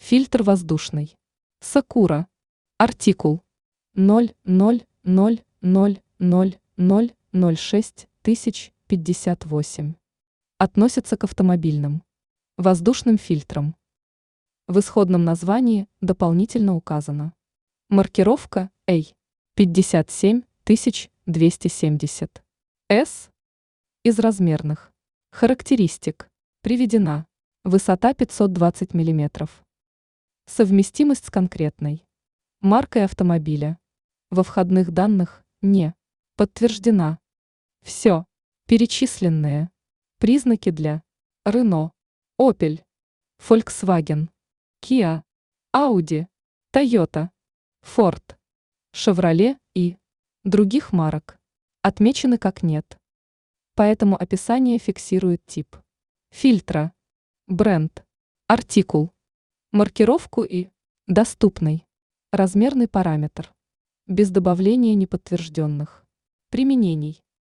Фильтр воздушный. Сакура. Артикул 0000006 000 относится к автомобильным воздушным фильтрам. В исходном названии дополнительно указано. Маркировка A57270. S. Из размерных характеристик приведена высота 520 мм. Совместимость с конкретной маркой автомобиля во входных данных не подтверждена. Все перечисленные признаки для Renault, Opel, Volkswagen, Kia, Audi, Toyota, Ford, Chevrolet и других марок отмечены как нет. Поэтому описание фиксирует тип фильтра, бренд, артикул, маркировку и доступный размерный параметр, без добавления неподтвержденных применений.